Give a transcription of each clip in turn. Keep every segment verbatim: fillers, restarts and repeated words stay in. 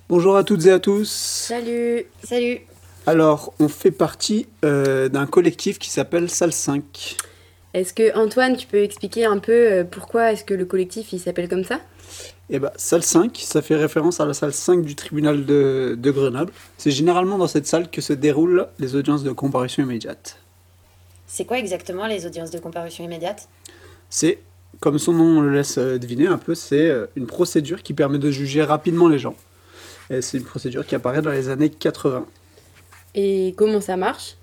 Bonjour à toutes et à tous. Salut. Salut. Alors, on fait partie euh, d'un collectif qui s'appelle Salle cinq. Est-ce que Antoine, tu peux expliquer un peu euh, pourquoi est-ce que le collectif il s'appelle comme ça? Et bah, Salle cinq, ça fait référence à la salle cinq du tribunal de, de Grenoble. C'est généralement dans cette salle que se déroulent les audiences de comparution immédiate. C'est quoi exactement les audiences de comparution immédiate? C'est, comme son nom le laisse euh, deviner un peu, c'est euh, une procédure qui permet de juger rapidement les gens. Et c'est une procédure qui apparaît dans les années quatre-vingts. Et comment ça marche?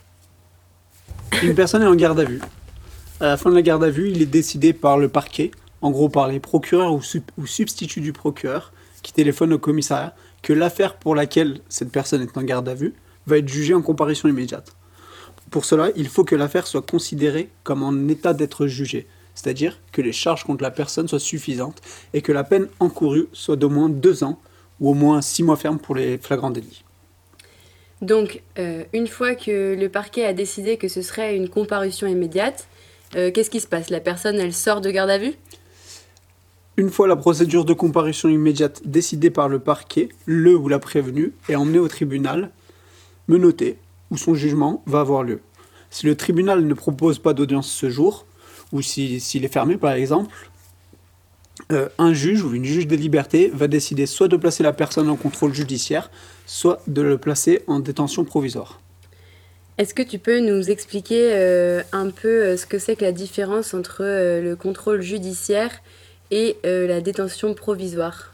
Une personne est en garde à vue. À la fin de la garde à vue, il est décidé par le parquet, en gros par les procureurs ou, sub- ou substituts du procureur, qui téléphonent au commissariat, que l'affaire pour laquelle cette personne est en garde à vue va être jugée en comparution immédiate. Pour cela, il faut que l'affaire soit considérée comme en état d'être jugée, c'est-à-dire que les charges contre la personne soient suffisantes et que la peine encourue soit d'au moins deux ans ou au moins six mois ferme pour les flagrants délits. Donc, euh, une fois que le parquet a décidé que ce serait une comparution immédiate, euh, qu'est-ce qui se passe? La personne, elle sort de garde à vue? Une fois la procédure de comparution immédiate décidée par le parquet, le ou la prévenue est emmené au tribunal, menotté, où son jugement va avoir lieu. Si le tribunal ne propose pas d'audience ce jour, ou si- s'il est fermé par exemple, euh, un juge ou une juge des libertés va décider soit de placer la personne en contrôle judiciaire, soit de le placer en détention provisoire. Est-ce que tu peux nous expliquer euh, un peu euh, ce que c'est que la différence entre euh, le contrôle judiciaire et euh, la détention provisoire?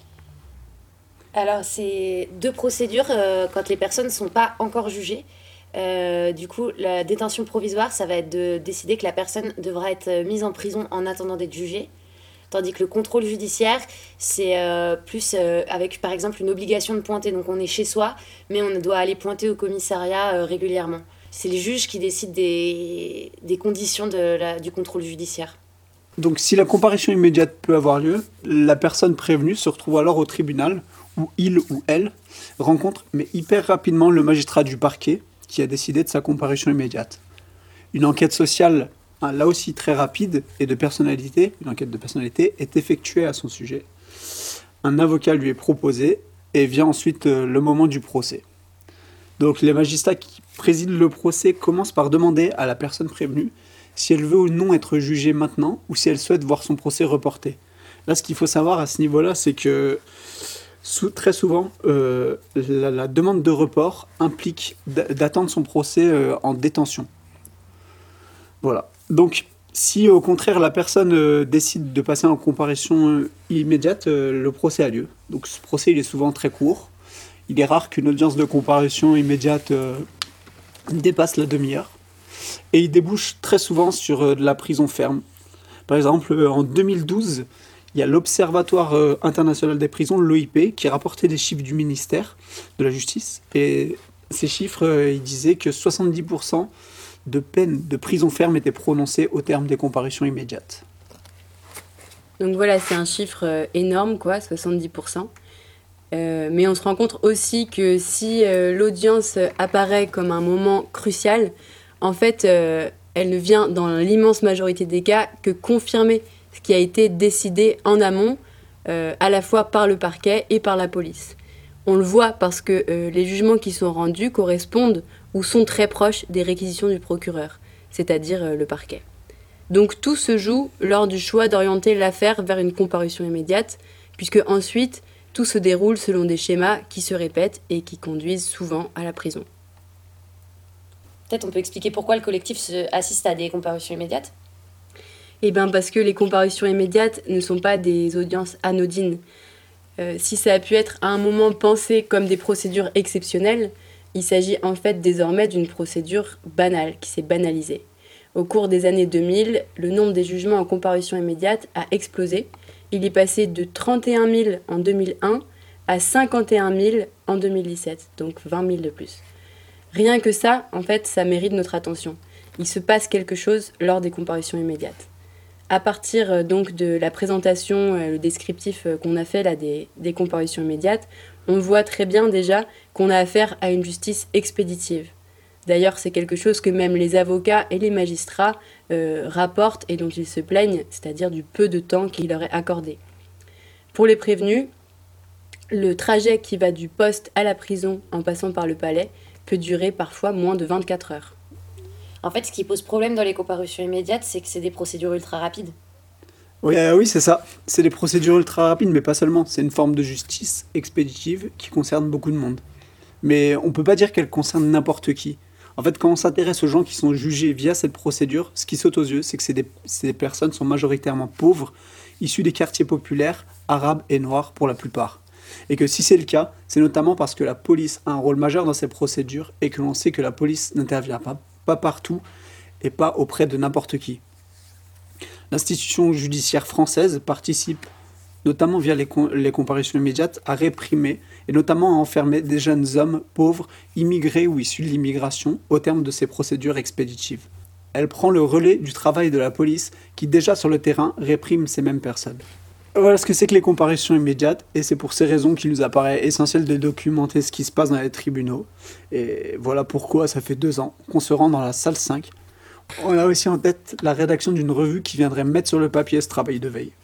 Alors, c'est deux procédures euh, quand les personnes ne sont pas encore jugées. Euh, du coup, la détention provisoire, ça va être de décider que la personne devra être mise en prison en attendant d'être jugée. Tandis que le contrôle judiciaire, c'est euh, plus euh, avec, par exemple, une obligation de pointer. Donc, on est chez soi, mais on doit aller pointer au commissariat euh, régulièrement. C'est les juges qui décident des, des conditions de la- du contrôle judiciaire. Donc si la comparution immédiate peut avoir lieu, la personne prévenue se retrouve alors au tribunal où il ou elle rencontre mais hyper rapidement le magistrat du parquet qui a décidé de sa comparution immédiate. Une enquête sociale, hein, là aussi très rapide et de personnalité, une enquête de personnalité est effectuée à son sujet. Un avocat lui est proposé et vient ensuite euh, le moment du procès. Donc les magistrats qui président le procès commencent par demander à la personne prévenue si elle veut ou non être jugée maintenant ou si elle souhaite voir son procès reporté. Là, ce qu'il faut savoir à ce niveau-là, c'est que sou- très souvent, euh, la, la demande de report implique d'a- d'attendre son procès euh, en détention. Voilà. Donc, si au contraire la personne euh, décide de passer en comparution euh, immédiate, euh, le procès a lieu. Donc, ce procès, il est souvent très court. Il est rare qu'une audience de comparution immédiate euh, dépasse la demi-heure. Et il débouche très souvent sur euh, de la prison ferme. Par exemple, euh, en deux mille douze, il y a l'Observatoire euh, international des prisons, l'O I P, qui rapportait des chiffres du ministère de la Justice. Et ces chiffres, euh, ils disaient que soixante-dix pour cent de peines de prison ferme étaient prononcées au terme des comparutions immédiates. Donc voilà, c'est un chiffre euh, énorme, quoi, soixante-dix pour cent. Euh, mais on se rend compte aussi que si euh, l'audience euh, apparaît comme un moment crucial, en fait, euh, elle ne vient dans l'immense majorité des cas que confirmer ce qui a été décidé en amont, euh, à la fois par le parquet et par la police. On le voit parce que euh, les jugements qui sont rendus correspondent ou sont très proches des réquisitions du procureur, c'est-à-dire euh, le parquet. Donc tout se joue lors du choix d'orienter l'affaire vers une comparution immédiate, puisque ensuite tout se déroule selon des schémas qui se répètent et qui conduisent souvent à la prison. Peut-être on peut expliquer pourquoi le collectif se- assiste à des comparutions immédiates. Eh bien parce que les comparutions immédiates ne sont pas des audiences anodines. Euh, si ça a pu être à un moment pensé comme des procédures exceptionnelles, il s'agit en fait désormais d'une procédure banale qui s'est banalisée. Au cours des années deux mille, le nombre des jugements en comparution immédiate a explosé. Il est passé de trente et un mille en deux mille un à cinquante et un mille en deux mille dix-sept, donc vingt mille de plus. Rien que ça, en fait, ça mérite notre attention. Il se passe quelque chose lors des comparutions immédiates. À partir euh, donc de la présentation, euh, le descriptif euh, qu'on a fait là des, des comparutions immédiates, on voit très bien déjà qu'on a affaire à une justice expéditive. D'ailleurs, c'est quelque chose que même les avocats et les magistrats euh, rapportent et dont ils se plaignent, c'est-à-dire du peu de temps qu'il leur est accordé. Pour les prévenus, Le trajet qui va du poste à la prison en passant par le palais peut durer parfois moins de vingt-quatre heures. En fait, ce qui pose problème dans les comparutions immédiates, c'est que c'est des procédures ultra rapides. Oui, euh, oui, c'est ça. C'est des procédures ultra rapides, mais pas seulement. C'est une forme de justice expéditive qui concerne beaucoup de monde. Mais on peut pas dire qu'elle concerne n'importe qui. En fait, quand on s'intéresse aux gens qui sont jugés via cette procédure, ce qui saute aux yeux, c'est que c'est des, ces personnes sont majoritairement pauvres, issues des quartiers populaires, arabes et noirs pour la plupart. Et que si c'est le cas, c'est notamment parce que la police a un rôle majeur dans ces procédures et que l'on sait que la police n'intervient pas, pas partout et pas auprès de n'importe qui. L'institution judiciaire française participe, notamment via les, com- les comparutions immédiates, à réprimer et notamment à enfermer des jeunes hommes pauvres, immigrés ou issus de l'immigration, au terme de ces procédures expéditives. Elle prend le relais du travail de la police qui, déjà sur le terrain, réprime ces mêmes personnes. Voilà ce que c'est que les comparutions immédiates, et c'est pour ces raisons qu'il nous apparaît essentiel de documenter ce qui se passe dans les tribunaux. Et voilà pourquoi ça fait deux ans qu'on se rend dans la salle cinq. On a aussi en tête la rédaction d'une revue qui viendrait mettre sur le papier ce travail de veille.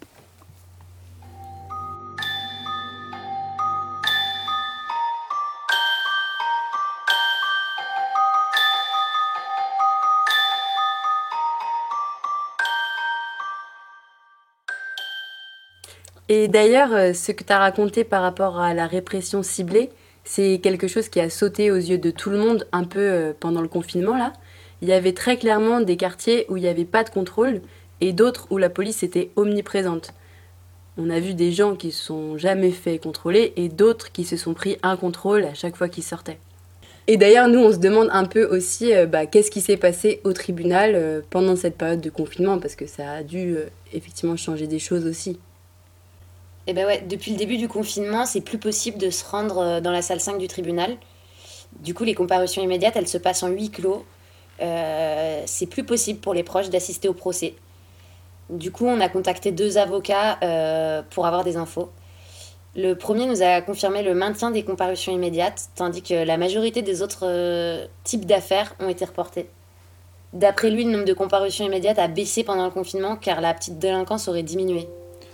Et d'ailleurs, euh, ce que tu as raconté par rapport à la répression ciblée, c'est quelque chose qui a sauté aux yeux de tout le monde un peu euh, pendant le confinement là. Il y avait très clairement des quartiers où il n'y avait pas de contrôle et d'autres où la police était omniprésente. On a vu des gens qui ne se sont jamais fait contrôler et d'autres qui se sont pris un contrôle à chaque fois qu'ils sortaient. Et d'ailleurs, nous, on se demande un peu aussi euh, bah, qu'est-ce qui s'est passé au tribunal euh, pendant cette période de confinement, parce que ça a dû euh, effectivement changer des choses aussi. Et ben ouais, depuis le début du confinement, c'est plus possible de se rendre euh, dans la salle cinq du tribunal. Du coup, les comparutions immédiates, elles se passent en huis clos. Euh, c'est plus possible pour les proches d'assister au procès. Du coup, on a contacté deux avocats euh, pour avoir des infos. Le premier nous a confirmé le maintien des comparutions immédiates, tandis que la majorité des autres euh, types d'affaires ont été reportées. D'après lui, le nombre de comparutions immédiates a baissé pendant le confinement car la petite délinquance aurait diminué.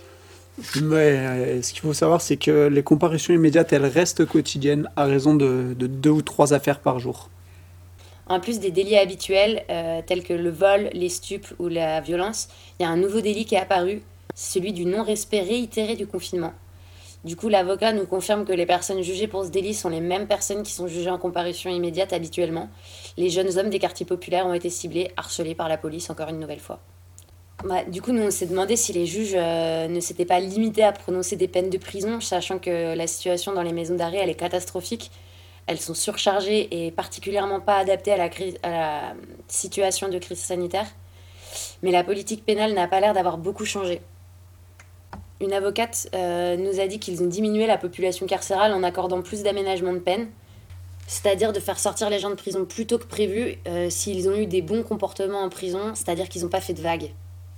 Mais euh, ce qu'il faut savoir, c'est que les comparutions immédiates, elles restent quotidiennes à raison de, de deux ou trois affaires par jour. En plus des délits habituels, euh, tels que le vol, les stupes ou la violence, il y a un nouveau délit qui est apparu, celui du non-respect réitéré du confinement. Du coup, l'avocat nous confirme que les personnes jugées pour ce délit sont les mêmes personnes qui sont jugées en comparution immédiate habituellement. Les jeunes hommes des quartiers populaires ont été ciblés, harcelés par la police encore une nouvelle fois. Bah, du coup, nous, on s'est demandé si les juges euh, ne s'étaient pas limités à prononcer des peines de prison, sachant que la situation dans les maisons d'arrêt, elle est catastrophique. Elles sont surchargées et particulièrement pas adaptées à la, crise, à la situation de crise sanitaire. Mais la politique pénale n'a pas l'air d'avoir beaucoup changé. Une avocate euh, nous a dit qu'ils ont diminué la population carcérale en accordant plus d'aménagements de peine, c'est-à-dire de faire sortir les gens de prison plus tôt que prévu euh, s'ils ont eu des bons comportements en prison, c'est-à-dire qu'ils n'ont pas fait de vagues.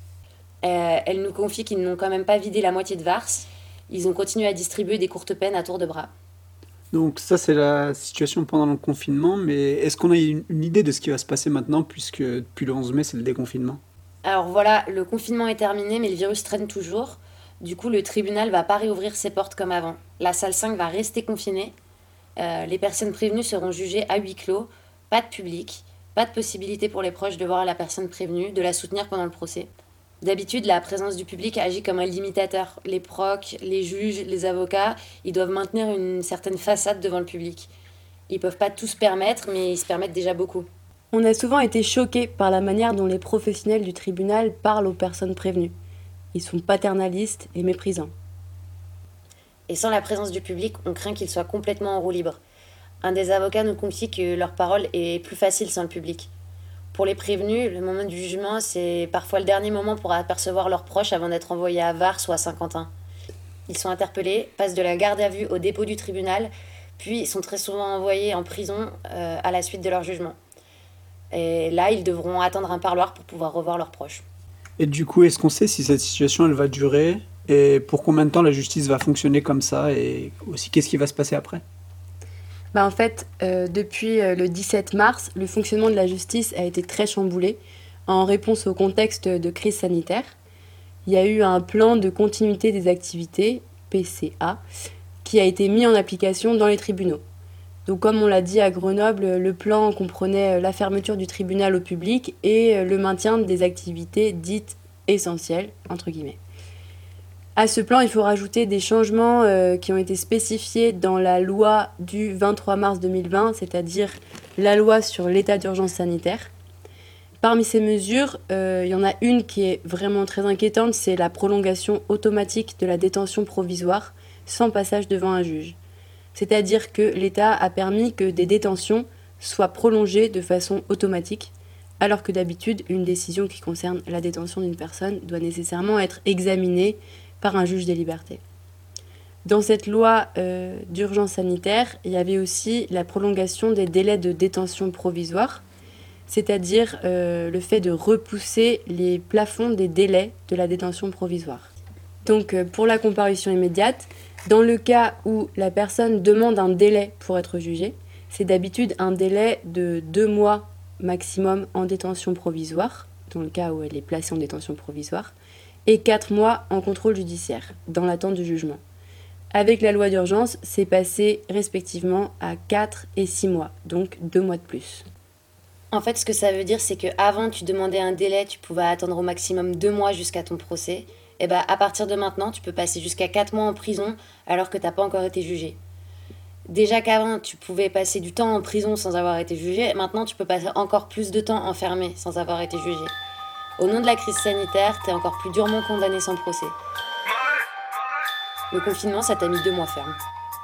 Euh, elle nous confie qu'ils n'ont quand même pas vidé la moitié de Vars. Ils ont continué à distribuer des courtes peines à tour de bras. Donc ça, c'est la situation pendant le confinement, mais est-ce qu'on a une, une idée de ce qui va se passer maintenant, puisque depuis le onze mai, c'est le déconfinement ? Alors voilà, le confinement est terminé, mais le virus traîne toujours. Du coup, le tribunal va pas réouvrir ses portes comme avant. La salle cinq va rester confinée. Euh, les personnes prévenues seront jugées à huis clos, pas de public, pas de possibilité pour les proches de voir la personne prévenue, de la soutenir pendant le procès. D'habitude, la présence du public agit comme un limitateur. Les procs, les juges, les avocats, ils doivent maintenir une certaine façade devant le public. Ils peuvent pas tout se permettre, mais ils se permettent déjà beaucoup. On a souvent été choqués par la manière dont les professionnels du tribunal parlent aux personnes prévenues. Ils sont paternalistes et méprisants. Et sans la présence du public, on craint qu'ils soient complètement en roue libre. Un des avocats nous confie que leur parole est plus facile sans le public. Pour les prévenus, le moment du jugement, c'est parfois le dernier moment pour apercevoir leurs proches avant d'être envoyés à Vars ou à Saint-Quentin. Ils sont interpellés, passent de la garde à vue au dépôt du tribunal, puis sont très souvent envoyés en prison euh, à la suite de leur jugement. Et là, ils devront attendre un parloir pour pouvoir revoir leurs proches. Et du coup, est-ce qu'on sait si cette situation, elle va durer ? Et pour combien de temps la justice va fonctionner comme ça ? Et aussi, qu'est-ce qui va se passer après ? Bah en fait, euh, depuis euh, le dix-sept mars, le fonctionnement de la justice a été très chamboulé en réponse au contexte de crise sanitaire. Il y a eu un plan de continuité des activités, P C A, qui a été mis en application dans les tribunaux. Donc comme on l'a dit à Grenoble, le plan comprenait la fermeture du tribunal au public et le maintien des activités dites essentielles, entre guillemets. À ce plan, il faut rajouter des changements euh, qui ont été spécifiés dans la loi du vingt-trois mars deux mille vingt, c'est-à-dire la loi sur l'état d'urgence sanitaire. Parmi ces mesures, euh, il y en a une qui est vraiment très inquiétante, c'est la prolongation automatique de la détention provisoire sans passage devant un juge. C'est-à-dire que l'État a permis que des détentions soient prolongées de façon automatique, alors que d'habitude, une décision qui concerne la détention d'une personne doit nécessairement être examinée par un juge des libertés. Dans cette loi euh, d'urgence sanitaire, il y avait aussi la prolongation des délais de détention provisoire, c'est-à-dire euh, le fait de repousser les plafonds des délais de la détention provisoire. Donc euh, pour la comparution immédiate, dans le cas où la personne demande un délai pour être jugée, c'est d'habitude un délai de deux mois maximum en détention provisoire, dans le cas où elle est placée en détention provisoire, et quatre mois en contrôle judiciaire, dans l'attente du jugement. Avec la loi d'urgence, c'est passé respectivement à quatre et six mois, donc deux mois de plus. En fait, ce que ça veut dire, c'est qu'avant, tu demandais un délai, tu pouvais attendre au maximum deux mois jusqu'à ton procès. Et bah, à partir de maintenant, tu peux passer jusqu'à quatre mois en prison alors que tu n'as pas encore été jugé. Déjà qu'avant, tu pouvais passer du temps en prison sans avoir été jugé, maintenant, tu peux passer encore plus de temps enfermé sans avoir été jugé. Au nom de la crise sanitaire, t'es encore plus durement condamné sans procès. Le confinement, ça t'a mis deux mois ferme.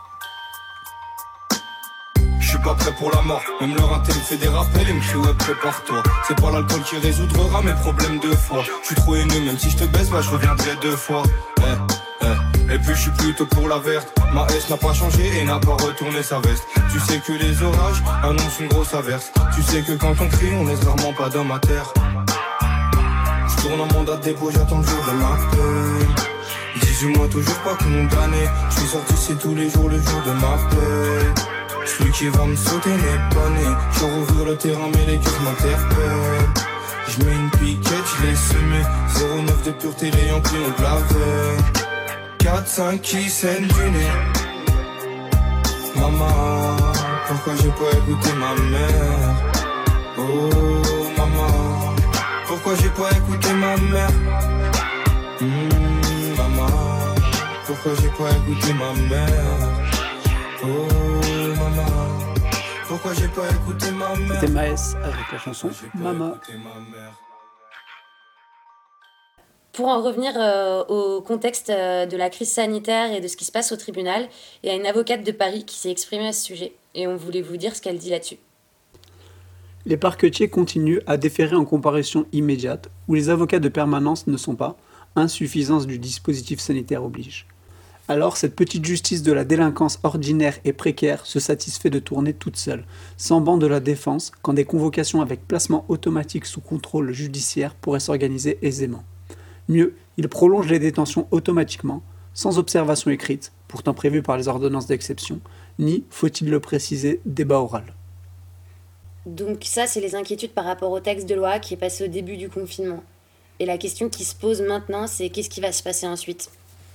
Je suis pas prêt pour la mort, même leur inté me fait des rappels et me crie ouais prépare-toi. C'est pas l'alcool qui résoudra mes problèmes de foi. Je suis trop haineux, même si je te baisse, bah je reviendrai deux fois. Eh, eh. Et puis je suis plutôt pour la verte. Ma S n'a pas changé et n'a pas retourné sa veste. Tu sais que les orages annoncent une grosse averse. Tu sais que quand on crie, on laisse rarement pas d'homme à terre. Je tourne en mandat de dépôt, j'attends le jour de ma paix. dix-huit mois toujours pas condamné. Je suis sorti c'est tous les jours le jour de ma paix. Celui qui va me sauter n'est pas né. Je rouvre le terrain mais les cœurs m'interpellent. Je mets une piquette, je l'ai semé. zéro neuf de pureté, les Yankees ont de la veille. quatre cinq qui saignent du nez. Maman, pourquoi j'ai pas écouté ma mère? Oh maman, pourquoi j'ai pas écouté ma mère? Mmh, maman, pourquoi j'ai pas écouté ma mère? Oh maman, pourquoi j'ai pas écouté ma mère? C'était Maes avec la chanson Maman. Pour en revenir euh, au contexte euh, de la crise sanitaire et de ce qui se passe au tribunal, il y a une avocate de Paris qui s'est exprimée à ce sujet et on voulait vous dire ce qu'elle dit là-dessus. Les parquetiers continuent à déférer en comparution immédiate où les avocats de permanence ne sont pas, insuffisance du dispositif sanitaire oblige. Alors cette petite justice de la délinquance ordinaire et précaire se satisfait de tourner toute seule, sans banc de la défense, quand des convocations avec placement automatique sous contrôle judiciaire pourraient s'organiser aisément. Mieux, il prolonge les détentions automatiquement, sans observation écrite, pourtant prévue par les ordonnances d'exception, ni, faut-il le préciser, débat oral. Donc ça, c'est les inquiétudes par rapport au texte de loi qui est passé au début du confinement. Et la question qui se pose maintenant, c'est qu'est-ce qui va se passer ensuite ?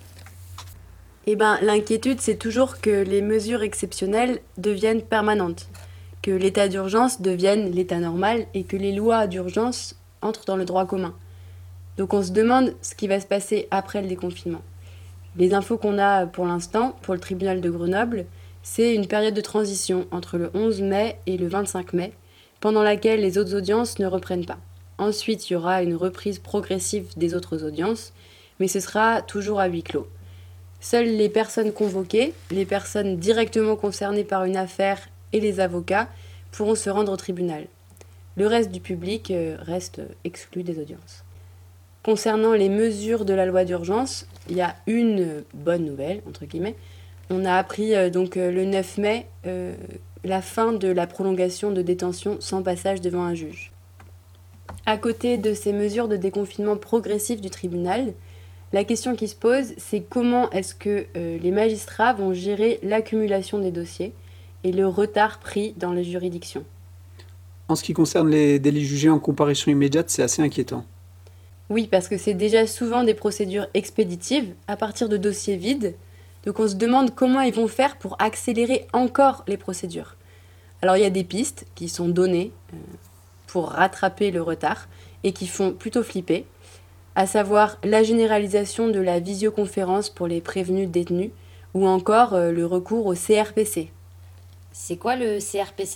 Eh ben, l'inquiétude, c'est toujours que les mesures exceptionnelles deviennent permanentes, que l'état d'urgence devienne l'état normal et que les lois d'urgence entrent dans le droit commun. Donc on se demande ce qui va se passer après le déconfinement. Les infos qu'on a pour l'instant, pour le tribunal de Grenoble, c'est une période de transition entre le onze mai et le vingt-cinq mai, pendant laquelle les autres audiences ne reprennent pas. Ensuite, il y aura une reprise progressive des autres audiences, mais ce sera toujours à huis clos. Seules les personnes convoquées, les personnes directement concernées par une affaire et les avocats pourront se rendre au tribunal. Le reste du public reste exclu des audiences. Concernant les mesures de la loi d'urgence, il y a une bonne nouvelle, entre guillemets. On a appris euh, donc euh, le neuf mai euh, la fin de la prolongation de détention sans passage devant un juge. À côté de ces mesures de déconfinement progressif du tribunal, la question qui se pose, c'est comment est-ce que euh, les magistrats vont gérer l'accumulation des dossiers et le retard pris dans les juridictions. En ce qui concerne les délits jugés en comparution immédiate, c'est assez inquiétant. Oui, parce que c'est déjà souvent des procédures expéditives à partir de dossiers vides, Donc on se demande comment ils vont faire pour accélérer encore les procédures. Alors il y a des pistes qui sont données euh, pour rattraper le retard et qui font plutôt flipper, à savoir la généralisation de la visioconférence pour les prévenus détenus ou encore euh, le recours au C R P C. C'est quoi le C R P C ?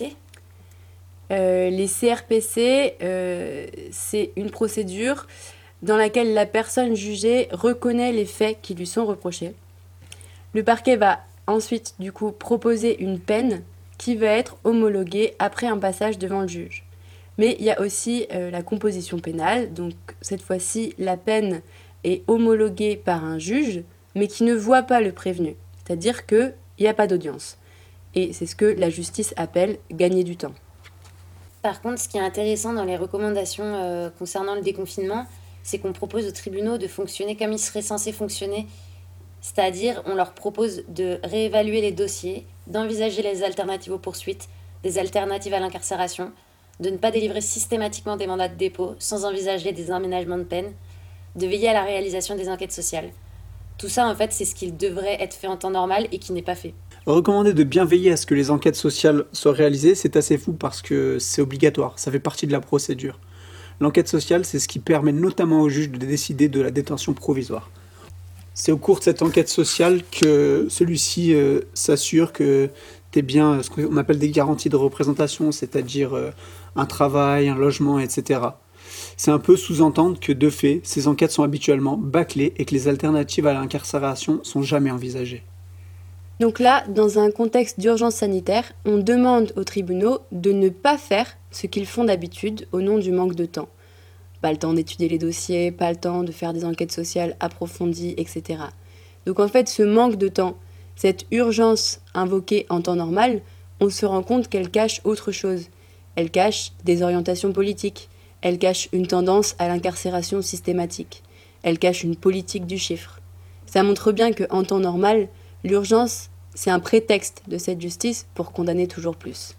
Euh, les C R P C, euh, c'est une procédure dans laquelle la personne jugée reconnaît les faits qui lui sont reprochés. Le parquet va ensuite, du coup, proposer une peine qui va être homologuée après un passage devant le juge. Mais il y a aussi euh, la composition pénale, donc cette fois-ci, la peine est homologuée par un juge, mais qui ne voit pas le prévenu, c'est-à-dire qu'il n'y a pas d'audience. Et c'est ce que la justice appelle gagner du temps. Par contre, ce qui est intéressant dans les recommandations euh, concernant le déconfinement, c'est qu'on propose aux tribunaux de fonctionner comme ils seraient censés fonctionner. C'est-à-dire, on leur propose de réévaluer les dossiers, d'envisager les alternatives aux poursuites, des alternatives à l'incarcération, de ne pas délivrer systématiquement des mandats de dépôt sans envisager des aménagements de peine, de veiller à la réalisation des enquêtes sociales. Tout ça, en fait, c'est ce qui devrait être fait en temps normal et qui n'est pas fait. Recommander de bien veiller à ce que les enquêtes sociales soient réalisées, c'est assez fou parce que c'est obligatoire, ça fait partie de la procédure. L'enquête sociale, c'est ce qui permet notamment au juge de décider de la détention provisoire. C'est au cours de cette enquête sociale que celui-ci euh, s'assure que tu es bien ce qu'on appelle des garanties de représentation, c'est-à-dire euh, un travail, un logement, et cetera. C'est un peu sous-entendre que, de fait, ces enquêtes sont habituellement bâclées et que les alternatives à l'incarcération sont jamais envisagées. Donc là, dans un contexte d'urgence sanitaire, on demande aux tribunaux de ne pas faire ce qu'ils font d'habitude au nom du manque de temps. Pas le temps d'étudier les dossiers, pas le temps de faire des enquêtes sociales approfondies, et cetera. Donc en fait, ce manque de temps, cette urgence invoquée en temps normal, on se rend compte qu'elle cache autre chose. Elle cache des orientations politiques, elle cache une tendance à l'incarcération systématique, elle cache une politique du chiffre. Ça montre bien qu'en temps normal, l'urgence, c'est un prétexte de cette justice pour condamner toujours plus.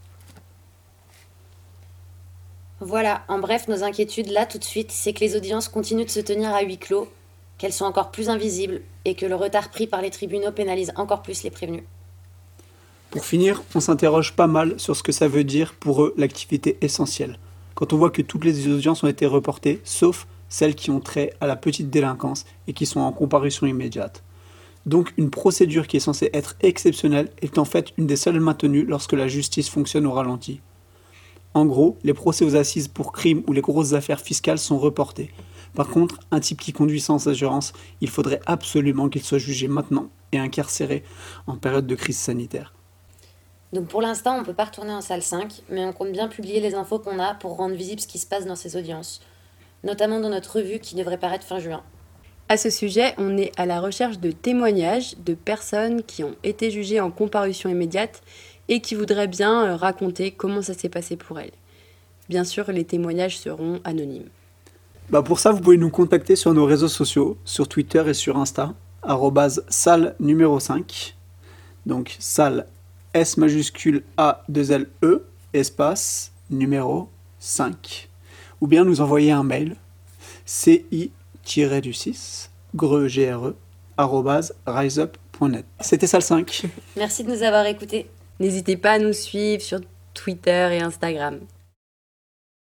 Voilà, en bref, nos inquiétudes là tout de suite, c'est que les audiences continuent de se tenir à huis clos, qu'elles sont encore plus invisibles et que le retard pris par les tribunaux pénalise encore plus les prévenus. Pour finir, on s'interroge pas mal sur ce que ça veut dire pour eux l'activité essentielle. Quand on voit que toutes les audiences ont été reportées, sauf celles qui ont trait à la petite délinquance et qui sont en comparution immédiate. Donc une procédure qui est censée être exceptionnelle est en fait une des seules maintenues lorsque la justice fonctionne au ralenti. En gros, les procès aux assises pour crimes ou les grosses affaires fiscales sont reportés. Par contre, un type qui conduit sans assurance, il faudrait absolument qu'il soit jugé maintenant et incarcéré en période de crise sanitaire. Donc pour l'instant, on ne peut pas retourner en salle cinq, mais on compte bien publier les infos qu'on a pour rendre visible ce qui se passe dans ces audiences, notamment dans notre revue qui devrait paraître fin juin. À ce sujet, on est à la recherche de témoignages de personnes qui ont été jugées en comparution immédiate et qui voudraient bien raconter comment ça s'est passé pour elles. Bien sûr, les témoignages seront anonymes. Bah pour ça, vous pouvez nous contacter sur nos réseaux sociaux, sur Twitter et sur Insta, arobase salle numéro cinq. Donc salle S majuscule A deux L E, espace, numéro cinq. Ou bien nous envoyer un mail, ci-du-six, greux, G R E, arobase riseup point net. C'était salle cinq. Merci de nous avoir écoutés. N'hésitez pas à nous suivre sur Twitter et Instagram.